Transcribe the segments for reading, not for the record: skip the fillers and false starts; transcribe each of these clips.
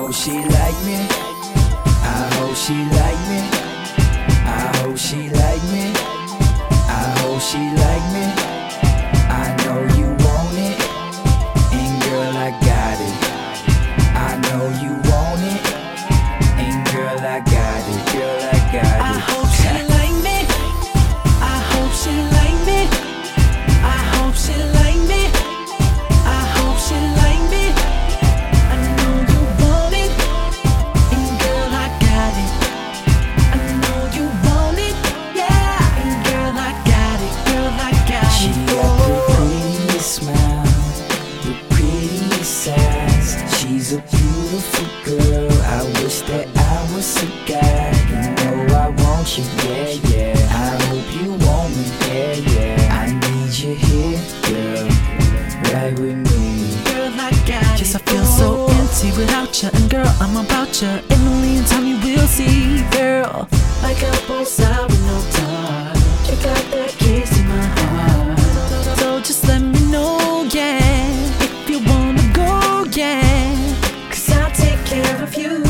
hope she like me. I hope she like me. I hope she like me. I hope she like me. I know you want it, and girl I got it. I know you want it, and girl I got it. Girl I got it. I hope she like me. I hope she like me. I hope she like me. I hope she like me. I know you want it, and girl I got it. I know you want it, yeah, and girl I got it. Girl I got She it. got the prettiest smile, the prettiest eyes. She's a beautiful girl. I wish that I was a guy. You know I want you, yeah, yeah. I hope you want me, yeah, yeah. I need you here, girl, right with me. Girl I got it. Yes, I feel so empty without you, and girl, I'm about you. In a million time you will see, girl. Like a boss out with no time. You got that kiss in my heart. So just let me know, yeah, if you wanna go, yeah. Cause I'll take care of you.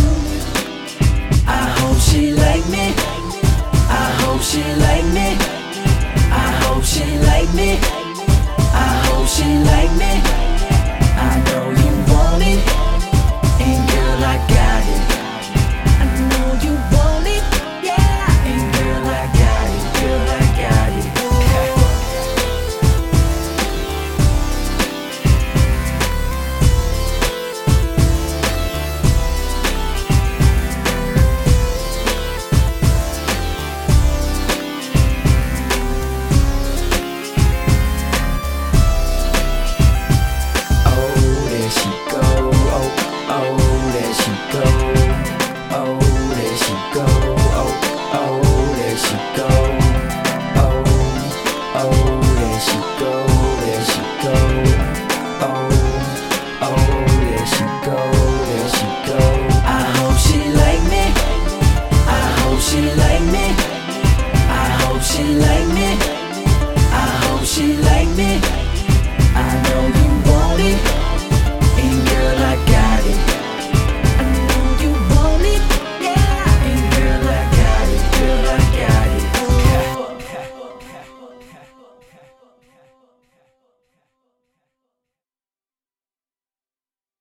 I hope she like me. I hope she like me. I hope she like me. I hope she like me. I know you want it, and girl I got it. I know you want it, yeah, And girl I got it. Girl I got it. Oh, there she go. Oh, there she go.